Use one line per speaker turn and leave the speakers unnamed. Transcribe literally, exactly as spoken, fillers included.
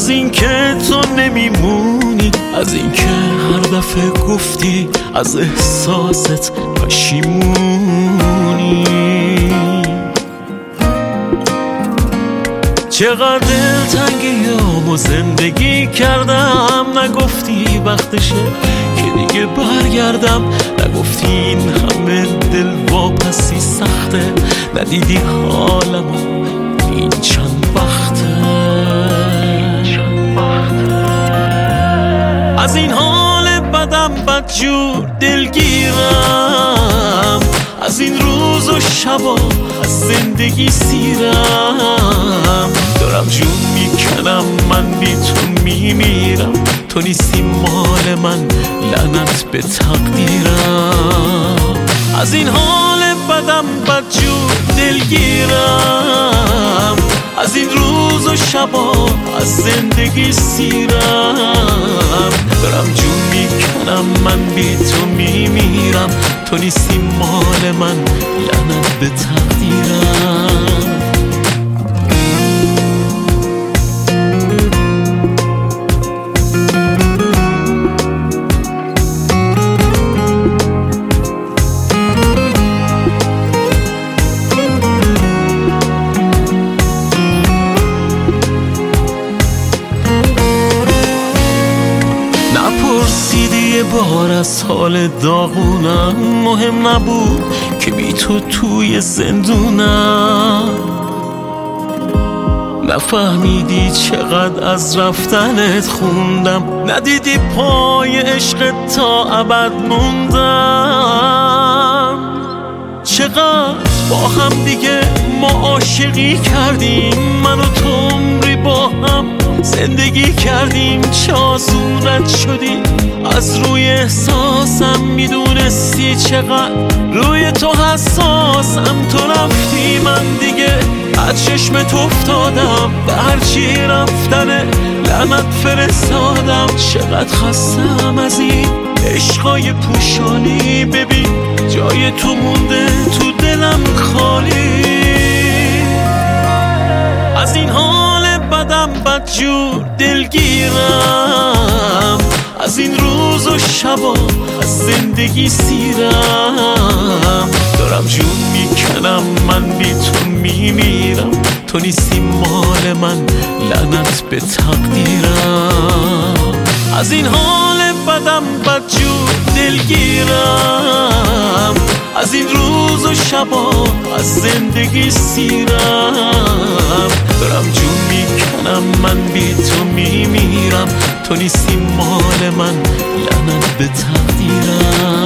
از این که تو نمیمونی، از این که هر دفعه گفتی از احساست پشیمونی. چقدر دلتنگی و زندگی کردم، نگفتی وقتشه که دیگه برگردم، نگفتی این همه دل واپسی سخته، ندیدی حالمو این چند وقته. از این حال بدم بدجور دلگیرم، از این روز و شبا از زندگی سیرم، دارم جون میکنم من بی تو میمیرم، تو نیستی مال من لعنت به تقدیرم. از این حال بدم بدجور دلگیرم، از این روز و شبا از زندگی سیرم، دارم جون میکنم من بی تو میمیرم، تو نیستی مال من لعنت به تقدیرم. نپرسیدی بار از حال داغونم، مهم نبود که بی تو توی زندونم، نفهمیدی چقدر از رفتنت خوندم، ندیدی پای عشق تا ابد موندم. چقدر با هم دیگه ما عاشقی کردیم، من و تو عمری با هم زندگی کردیم، چه آسونت شدی از روی احساسم، میدونستی چقدر روی تو حساسم، تو رفتی من دیگه از چشمت افتادم، به هرچی رفتن لعنت فرستادم، چقدر خستم از این عشقای پوشانی، ببین جای تو مونده تو دلم خالی. از این حال بدم بدجور دلگیرم، از این روز و شبا از زندگی سیرم، دارم جون میکنم من بی تو میمیرم، تو نیستی مال من لعنت به تقدیرم. از این حال بدم بدجور دلگیرم، از این روز و شبا از زندگی سیرم، دارم جون میکنم من بی تو میمیرم، تو نیستی مال من لعنت به تقدیرم.